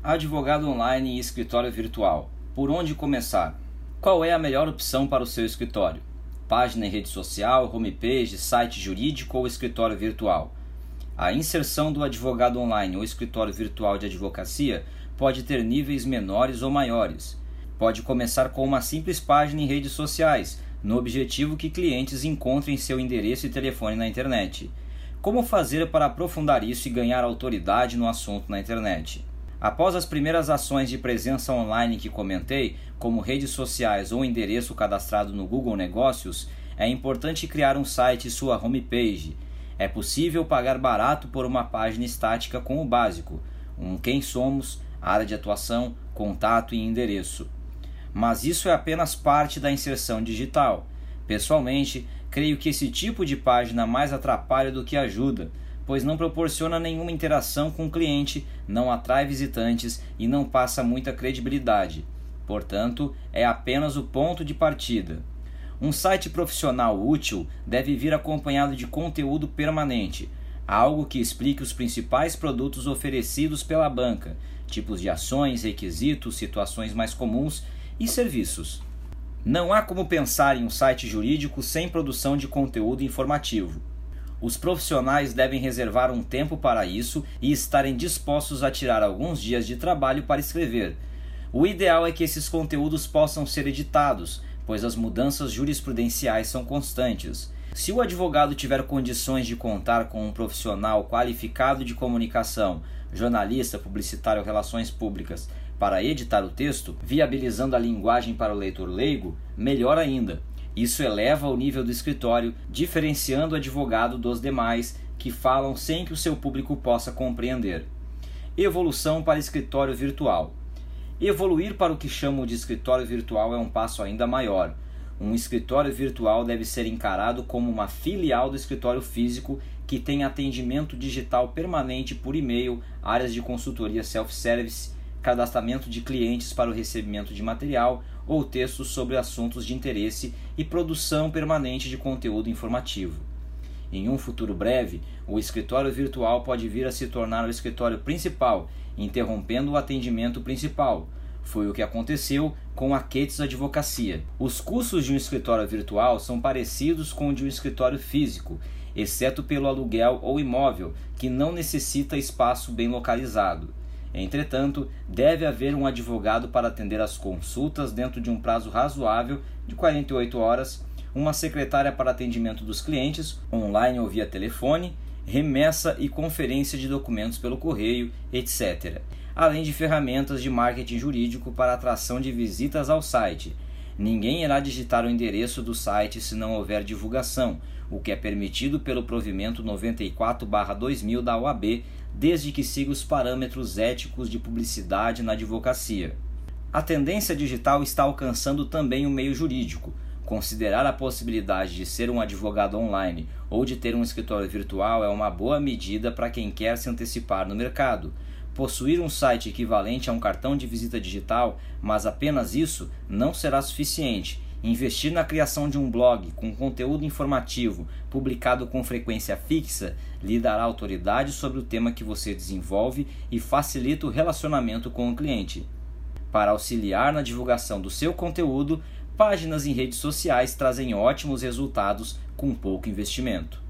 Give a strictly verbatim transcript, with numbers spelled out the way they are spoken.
Advogado online e escritório virtual. Por onde começar? Qual é a melhor opção para o seu escritório? Página em rede social, homepage, site jurídico ou escritório virtual? A inserção do advogado online ou escritório virtual de advocacia pode ter níveis menores ou maiores. Pode começar com uma simples página em redes sociais, no objetivo que clientes encontrem seu endereço e telefone na internet. Como fazer para aprofundar isso e ganhar autoridade no assunto na internet? Após as primeiras ações de presença online que comentei, como redes sociais ou endereço cadastrado no Google Negócios, é importante criar um site e sua homepage. É possível pagar barato por uma página estática com o básico, um quem somos, área de atuação, contato e endereço. Mas isso é apenas parte da inserção digital. Pessoalmente, creio que esse tipo de página mais atrapalha do que ajuda, pois não proporciona nenhuma interação com o cliente, não atrai visitantes e não passa muita credibilidade. Portanto, é apenas o ponto de partida. Um site profissional útil deve vir acompanhado de conteúdo permanente, algo que explique os principais produtos oferecidos pela banca, tipos de ações, requisitos, situações mais comuns e serviços. Não há como pensar em um site jurídico sem produção de conteúdo informativo. Os profissionais devem reservar um tempo para isso e estarem dispostos a tirar alguns dias de trabalho para escrever. O ideal é que esses conteúdos possam ser editados, pois as mudanças jurisprudenciais são constantes. Se o advogado tiver condições de contar com um profissional qualificado de comunicação, jornalista, publicitário ou relações públicas, para editar o texto, viabilizando a linguagem para o leitor leigo, melhor ainda. Isso eleva o nível do escritório, diferenciando o advogado dos demais que falam sem que o seu público possa compreender. Evolução para escritório virtual. Evoluir para o que chamam de escritório virtual é um passo ainda maior. Um escritório virtual deve ser encarado como uma filial do escritório físico que tem atendimento digital permanente por e-mail, áreas de consultoria self-service, cadastramento de clientes para o recebimento de material ou textos sobre assuntos de interesse e produção permanente de conteúdo informativo. Em um futuro breve, o escritório virtual pode vir a se tornar o escritório principal, interrompendo o atendimento principal. Foi o que aconteceu com a Quetes Advocacia. Os custos de um escritório virtual são parecidos com o de um escritório físico, exceto pelo aluguel ou imóvel, que não necessita espaço bem localizado. Entretanto, deve haver um advogado para atender as consultas dentro de um prazo razoável de quarenta e oito horas, uma secretária para atendimento dos clientes, online ou via telefone, remessa e conferência de documentos pelo correio, etcétera, além de ferramentas de marketing jurídico para atração de visitas ao site. Ninguém irá digitar o endereço do site se não houver divulgação, o que é permitido pelo provimento noventa e quatro barra dois mil da O A B, desde que siga os parâmetros éticos de publicidade na advocacia. A tendência digital está alcançando também o meio jurídico. Considerar a possibilidade de ser um advogado online ou de ter um escritório virtual é uma boa medida para quem quer se antecipar no mercado. Possuir um site equivalente a um cartão de visita digital, mas apenas isso, não será suficiente. Investir na criação de um blog com conteúdo informativo, publicado com frequência fixa, lhe dará autoridade sobre o tema que você desenvolve e facilita o relacionamento com o cliente. Para auxiliar na divulgação do seu conteúdo, páginas em redes sociais trazem ótimos resultados com pouco investimento.